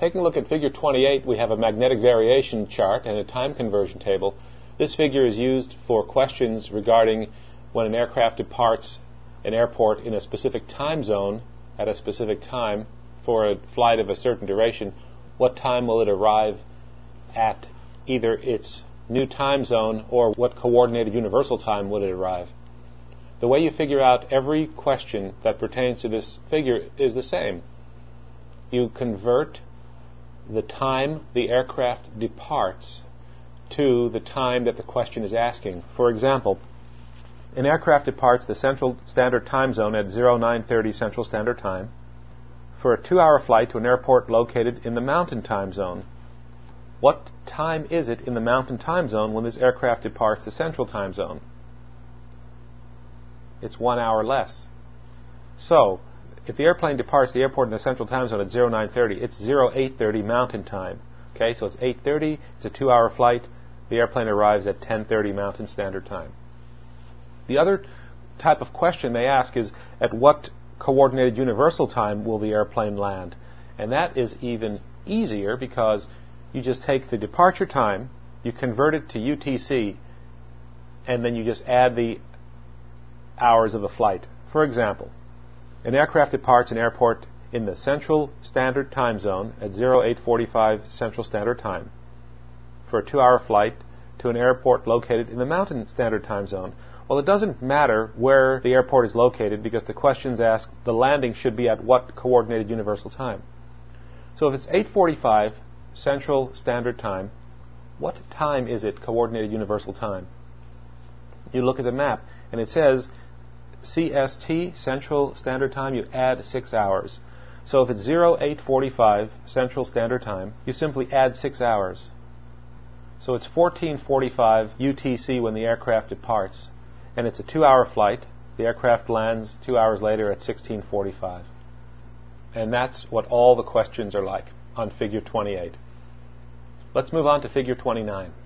Taking a look at figure 28, we have a magnetic variation chart and a time conversion table. This figure is used for questions regarding when an aircraft departs an airport in a specific time zone at a specific time for a flight of a certain duration. What time will it arrive at either its new time zone or what coordinated universal time would it arrive? The way you figure out every question that pertains to this figure is the same. You convert the time the aircraft departs to the time that the question is asking. For example, an aircraft departs the Central Standard Time Zone at 0930 Central Standard Time for a 2-hour flight to an airport located in the Mountain Time Zone. What time is it in the Mountain Time Zone when this aircraft departs the Central Time Zone? It's 1 hour less. So, if the airplane departs the airport in the Central Time Zone at 0930, it's 0830 Mountain Time. Okay, so it's 8:30, it's a 2-hour flight, the airplane arrives at 10:30 Mountain Standard Time. The other type of question they ask is, at what coordinated universal time will the airplane land? And that is even easier because you just take the departure time, you convert it to UTC, and then you just add the hours of the flight. For example, an aircraft departs an airport in the Central Standard Time Zone at 0845 Central Standard Time for a 2-hour flight to an airport located in the Mountain Standard Time Zone. Well, it doesn't matter where the airport is located because the questions ask the landing should be at what coordinated universal time. So if it's 8:45 Central Standard Time, what time is it coordinated universal time? You look at the map and it says CST, Central Standard Time, you add 6 hours. So if it's 0845 Central Standard Time, you simply add 6 hours. So it's 1445 UTC when the aircraft departs, and it's a 2-hour flight. The aircraft lands 2 hours later at 1645. And that's what all the questions are like on figure 28. Let's move on to figure 29.